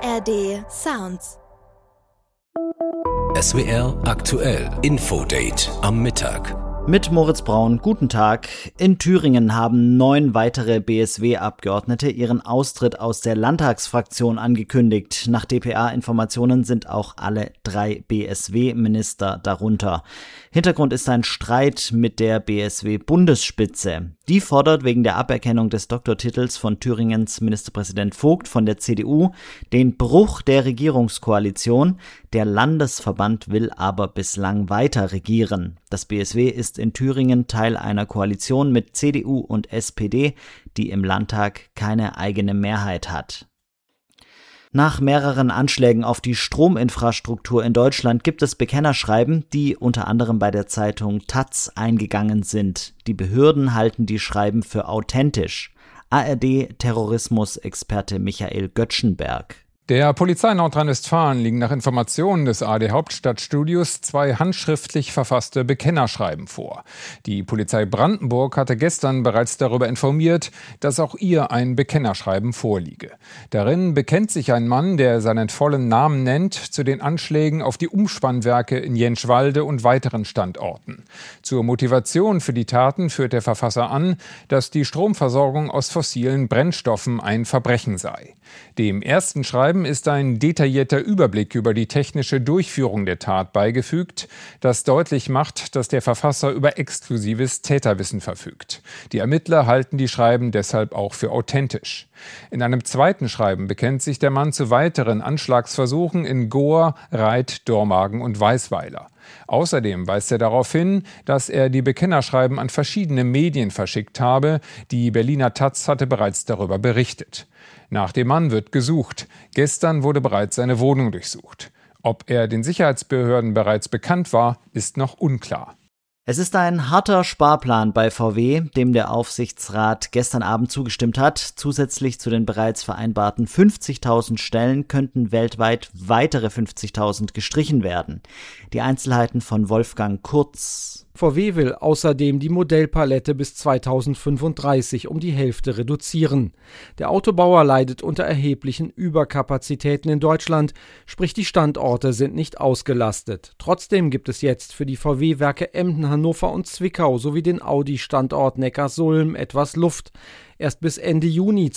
ARD Sounds. SWR aktuell Infodate am Mittag. Mit Moritz Braun, guten Tag. In Thüringen haben 9 weitere BSW-Abgeordnete ihren Austritt aus der Landtagsfraktion angekündigt. Nach dpa-Informationen sind auch alle 3 BSW-Minister darunter. Hintergrund ist ein Streit mit der BSW-Bundesspitze. Die fordert wegen der Aberkennung des Doktortitels von Thüringens Ministerpräsident Vogt von der CDU den Bruch der Regierungskoalition. Der Landesverband will aber bislang weiter regieren. Das BSW ist in Thüringen Teil einer Koalition mit CDU und SPD, die im Landtag keine eigene Mehrheit hat. Nach mehreren Anschlägen auf die Strominfrastruktur in Deutschland gibt es Bekennerschreiben, die unter anderem bei der Zeitung taz eingegangen sind. Die Behörden halten die Schreiben für authentisch. ARD-Terrorismusexperte Michael Göttschenberg. Der Polizei Nordrhein-Westfalen liegen nach Informationen des ARD-Hauptstadtstudios 2 handschriftlich verfasste Bekennerschreiben vor. Die Polizei Brandenburg hatte gestern bereits darüber informiert, dass auch ihr ein Bekennerschreiben vorliege. Darin bekennt sich ein Mann, der seinen vollen Namen nennt, zu den Anschlägen auf die Umspannwerke in Jänschwalde und weiteren Standorten. Zur Motivation für die Taten führt der Verfasser an, dass die Stromversorgung aus fossilen Brennstoffen ein Verbrechen sei. Dem ersten Schreiben ist ein detaillierter Überblick über die technische Durchführung der Tat beigefügt, das deutlich macht, dass der Verfasser über exklusives Täterwissen verfügt. Die Ermittler halten die Schreiben deshalb auch für authentisch. In einem zweiten Schreiben bekennt sich der Mann zu weiteren Anschlagsversuchen in Gohr, Reit, Dormagen und Weisweiler. Außerdem weist er darauf hin, dass er die Bekennerschreiben an verschiedene Medien verschickt habe. Die Berliner taz hatte bereits darüber berichtet. Nach dem Mann wird gesucht. Gestern wurde bereits seine Wohnung durchsucht. Ob er den Sicherheitsbehörden bereits bekannt war, ist noch unklar. Es ist ein harter Sparplan bei VW, dem der Aufsichtsrat gestern Abend zugestimmt hat. Zusätzlich zu den bereits vereinbarten 50.000 Stellen könnten weltweit weitere 50.000 gestrichen werden. Die Einzelheiten von Wolfgang Kurz. VW will außerdem die Modellpalette bis 2035 um die Hälfte reduzieren. Der Autobauer leidet unter erheblichen Überkapazitäten in Deutschland, sprich die Standorte sind nicht ausgelastet. Trotzdem gibt es jetzt für die VW-Werke Emden, Hannover und Zwickau sowie den Audi-Standort Neckarsulm etwas Luft. Erst bis Ende Juni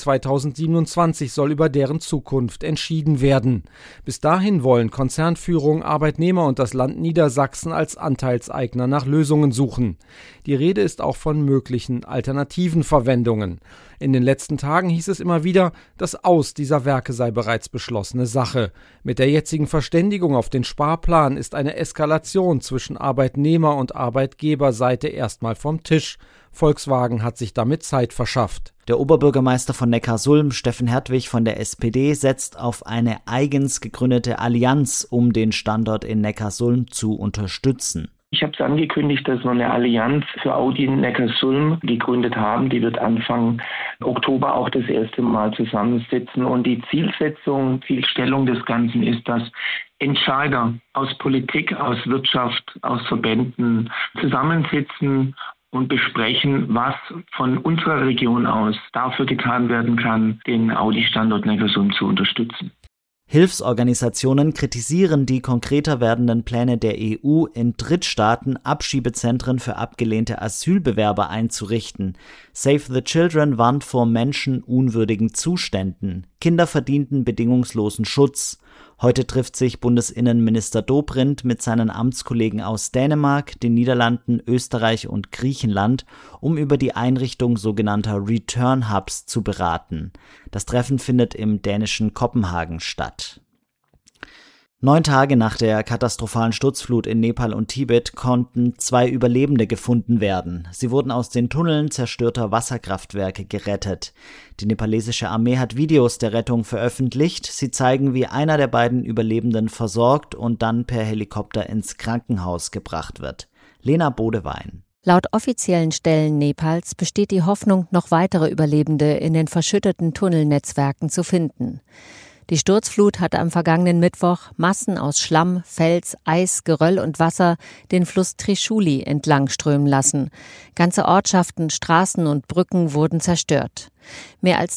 2027 soll über deren Zukunft entschieden werden. Bis dahin wollen Konzernführung, Arbeitnehmer und das Land Niedersachsen als Anteilseigner nach Lösungen suchen. Die Rede ist auch von möglichen alternativen Verwendungen. In den letzten Tagen hieß es immer wieder, das Aus dieser Werke sei bereits beschlossene Sache. Mit der jetzigen Verständigung auf den Sparplan ist eine Eskalation zwischen Arbeitnehmer- und Arbeitgeberseite erstmal vom Tisch. Volkswagen hat sich damit Zeit verschafft. Der Oberbürgermeister von Neckarsulm, Steffen Hertwig von der SPD, setzt auf eine eigens gegründete Allianz, um den Standort in Neckarsulm zu unterstützen. Ich habe es angekündigt, dass wir eine Allianz für Audi in Neckarsulm gegründet haben. Die wird Anfang Oktober auch das erste Mal zusammensitzen. Und die Zielstellung des Ganzen ist, dass Entscheider aus Politik, aus Wirtschaft, aus Verbänden zusammensitzen und besprechen, was von unserer Region aus dafür getan werden kann, den Audi-Standort Neckarsulm zu unterstützen. Hilfsorganisationen kritisieren die konkreter werdenden Pläne der EU, in Drittstaaten Abschiebezentren für abgelehnte Asylbewerber einzurichten. Save the Children warnt vor menschenunwürdigen Zuständen. Kinder verdienten bedingungslosen Schutz. Heute trifft sich Bundesinnenminister Dobrindt mit seinen Amtskollegen aus Dänemark, den Niederlanden, Österreich und Griechenland, um über die Einrichtung sogenannter Return Hubs zu beraten. Das Treffen findet im dänischen Kopenhagen statt. 9 Tage nach der katastrophalen Sturzflut in Nepal und Tibet konnten 2 Überlebende gefunden werden. Sie wurden aus den Tunneln zerstörter Wasserkraftwerke gerettet. Die nepalesische Armee hat Videos der Rettung veröffentlicht. Sie zeigen, wie einer der beiden Überlebenden versorgt und dann per Helikopter ins Krankenhaus gebracht wird. Lena Bodewein. Laut offiziellen Stellen Nepals besteht die Hoffnung, noch weitere Überlebende in den verschütteten Tunnelnetzwerken zu finden. Die Sturzflut hatte am vergangenen Mittwoch Massen aus Schlamm, Fels, Eis, Geröll und Wasser den Fluss Trishuli entlangströmen lassen. Ganze Ortschaften, Straßen und Brücken wurden zerstört. Mehr als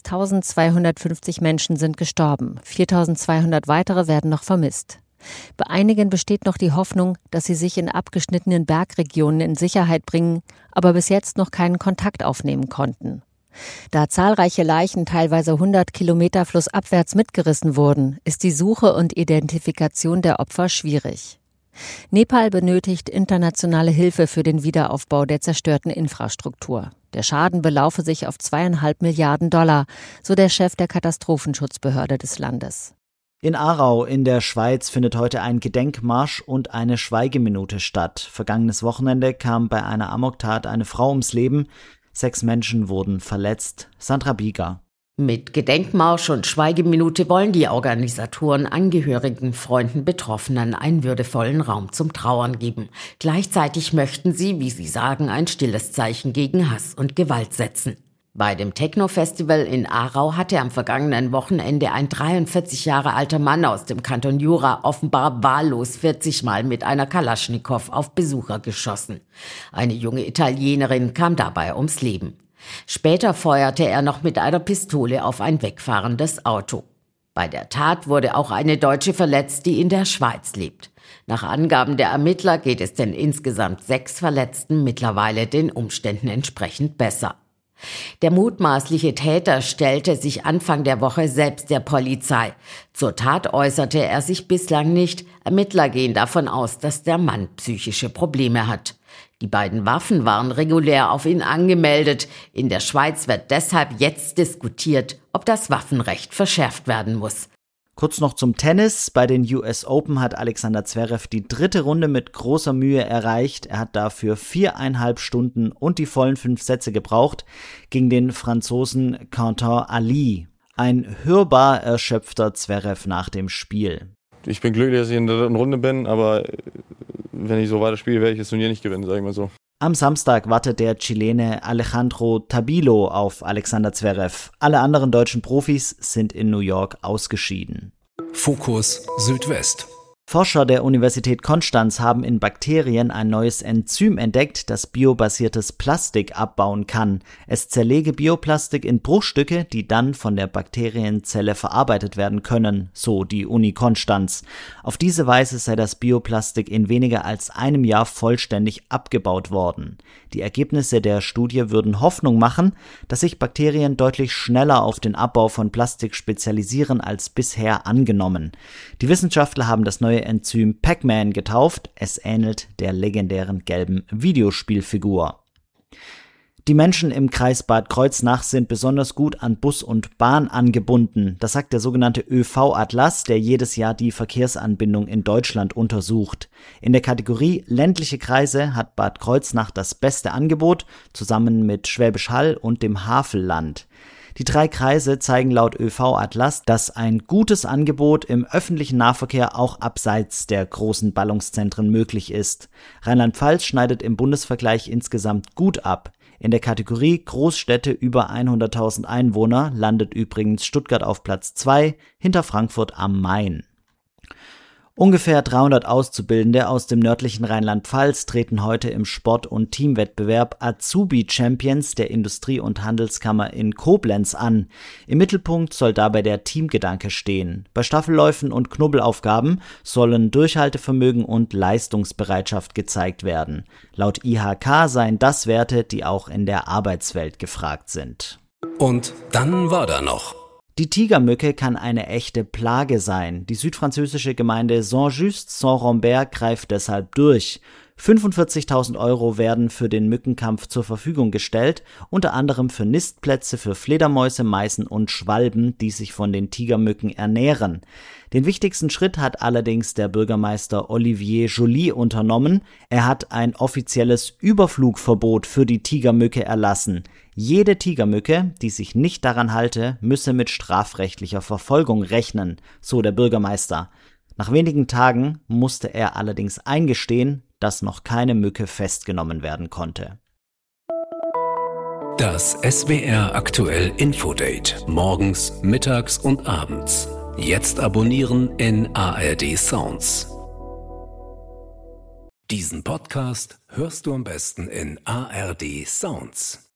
1250 Menschen sind gestorben, 4200 weitere werden noch vermisst. Bei einigen besteht noch die Hoffnung, dass sie sich in abgeschnittenen Bergregionen in Sicherheit bringen, aber bis jetzt noch keinen Kontakt aufnehmen konnten. Da zahlreiche Leichen teilweise 100 Kilometer flussabwärts mitgerissen wurden, ist die Suche und Identifikation der Opfer schwierig. Nepal benötigt internationale Hilfe für den Wiederaufbau der zerstörten Infrastruktur. Der Schaden belaufe sich auf $2,5 Milliarden, so der Chef der Katastrophenschutzbehörde des Landes. In Aarau in der Schweiz findet heute ein Gedenkmarsch und eine Schweigeminute statt. Vergangenes Wochenende kam bei einer Amoktat eine Frau ums Leben. 6 Menschen wurden verletzt. Sandra Bieger. Mit Gedenkmarsch und Schweigeminute wollen die Organisatoren Angehörigen, Freunden, Betroffenen einen würdevollen Raum zum Trauern geben. Gleichzeitig möchten sie, wie sie sagen, ein stilles Zeichen gegen Hass und Gewalt setzen. Bei dem Techno-Festival in Aarau hatte am vergangenen Wochenende ein 43 Jahre alter Mann aus dem Kanton Jura offenbar wahllos 40 Mal mit einer Kalaschnikow auf Besucher geschossen. Eine junge Italienerin kam dabei ums Leben. Später feuerte er noch mit einer Pistole auf ein wegfahrendes Auto. Bei der Tat wurde auch eine Deutsche verletzt, die in der Schweiz lebt. Nach Angaben der Ermittler geht es den insgesamt 6 Verletzten mittlerweile den Umständen entsprechend besser. Der mutmaßliche Täter stellte sich Anfang der Woche selbst der Polizei. Zur Tat äußerte er sich bislang nicht. Ermittler gehen davon aus, dass der Mann psychische Probleme hat. Die beiden Waffen waren regulär auf ihn angemeldet. In der Schweiz wird deshalb jetzt diskutiert, ob das Waffenrecht verschärft werden muss. Kurz noch zum Tennis. Bei den US Open hat Alexander Zverev die 3. Runde mit großer Mühe erreicht. Er hat dafür 4,5 Stunden und die vollen 5 Sätze gebraucht gegen den Franzosen Quentin Ali. Ein hörbar erschöpfter Zverev nach dem Spiel. Ich bin glücklich, dass ich in der 3. Runde bin, aber wenn ich so weiterspiele, werde ich das Turnier nicht gewinnen, sage ich mal so. Am Samstag wartet der Chilene Alejandro Tabilo auf Alexander Zverev. Alle anderen deutschen Profis sind in New York ausgeschieden. Fokus Südwest. Forscher der Universität Konstanz haben in Bakterien ein neues Enzym entdeckt, das biobasiertes Plastik abbauen kann. Es zerlege Bioplastik in Bruchstücke, die dann von der Bakterienzelle verarbeitet werden können, so die Uni Konstanz. Auf diese Weise sei das Bioplastik in weniger als einem Jahr vollständig abgebaut worden. Die Ergebnisse der Studie würden Hoffnung machen, dass sich Bakterien deutlich schneller auf den Abbau von Plastik spezialisieren als bisher angenommen. Die Wissenschaftler haben das neue Enzym Pac-Man getauft. Es ähnelt der legendären gelben Videospielfigur. Die Menschen im Kreis Bad Kreuznach sind besonders gut an Bus und Bahn angebunden. Das sagt der sogenannte ÖV-Atlas, der jedes Jahr die Verkehrsanbindung in Deutschland untersucht. In der Kategorie ländliche Kreise hat Bad Kreuznach das beste Angebot, zusammen mit Schwäbisch Hall und dem Havelland. Die 3 Kreise zeigen laut ÖV-Atlas, dass ein gutes Angebot im öffentlichen Nahverkehr auch abseits der großen Ballungszentren möglich ist. Rheinland-Pfalz schneidet im Bundesvergleich insgesamt gut ab. In der Kategorie Großstädte über 100.000 Einwohner landet übrigens Stuttgart auf Platz 2 hinter Frankfurt am Main. Ungefähr 300 Auszubildende aus dem nördlichen Rheinland-Pfalz treten heute im Sport- und Teamwettbewerb Azubi Champions der Industrie- und Handelskammer in Koblenz an. Im Mittelpunkt soll dabei der Teamgedanke stehen. Bei Staffelläufen und Knubbelaufgaben sollen Durchhaltevermögen und Leistungsbereitschaft gezeigt werden. Laut IHK seien das Werte, die auch in der Arbeitswelt gefragt sind. Und dann war da noch. Die Tigermücke kann eine echte Plage sein. Die südfranzösische Gemeinde Saint-Just-Saint-Rambert greift deshalb durch. 45.000 € werden für den Mückenkampf zur Verfügung gestellt, unter anderem für Nistplätze für Fledermäuse, Meißen und Schwalben, die sich von den Tigermücken ernähren. Den wichtigsten Schritt hat allerdings der Bürgermeister Olivier Joly unternommen. Er hat ein offizielles Überflugverbot für die Tigermücke erlassen. Jede Tigermücke, die sich nicht daran halte, müsse mit strafrechtlicher Verfolgung rechnen, so der Bürgermeister. Nach wenigen Tagen musste er allerdings eingestehen, dass noch keine Mücke festgenommen werden konnte. Das SWR aktuell Infodate. Morgens, mittags und abends. Jetzt abonnieren in ARD Sounds. Diesen Podcast hörst du am besten in ARD Sounds.